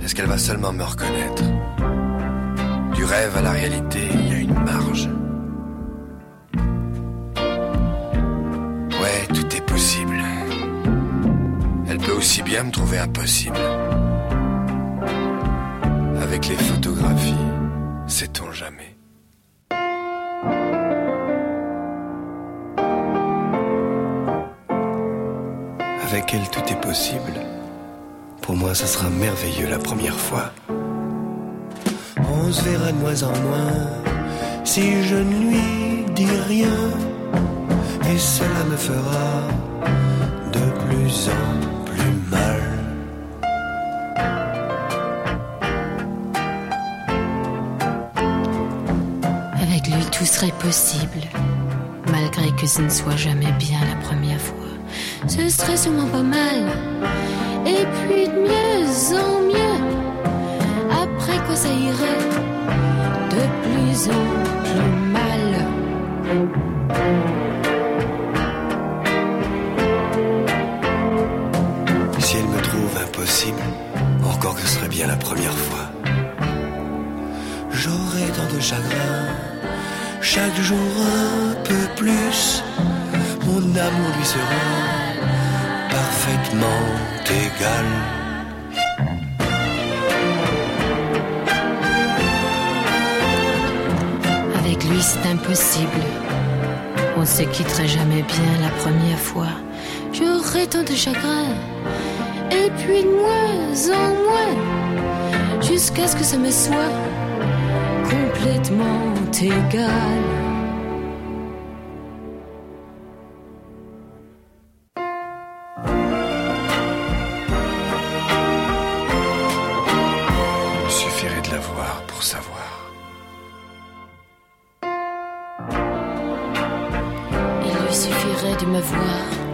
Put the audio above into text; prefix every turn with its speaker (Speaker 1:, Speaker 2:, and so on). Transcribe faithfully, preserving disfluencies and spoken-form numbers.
Speaker 1: Est-ce qu'elle va seulement me reconnaître? Du rêve à la réalité, il y a une marge. Ouais, tout est possible. Elle peut aussi bien me trouver impossible. Avec les photographies, sait-on jamais. Avec elle, tout est possible. Pour moi, ça sera merveilleux la première fois. On se verra de moins en moins si je ne lui dis rien. Et cela me fera de plus en plus mal.
Speaker 2: Avec lui, tout serait possible, malgré que ce ne soit jamais bien la première fois. Ce serait sûrement pas mal, et puis de mieux en mieux. Après quoi ça irait de plus en plus mal.
Speaker 1: Si elle me trouve impossible, encore que ce serait bien la première fois. J'aurai tant de chagrin, chaque jour un peu plus. Mon amour lui sera parfaitement égal.
Speaker 2: Avec lui c'est impossible, on se quitterait jamais bien la première fois. J'aurais tant de chagrin, et puis de moins en moins, jusqu'à ce que ça me soit complètement égal.
Speaker 1: Il suffirait de la voir pour savoir.
Speaker 2: Il lui suffirait de me voir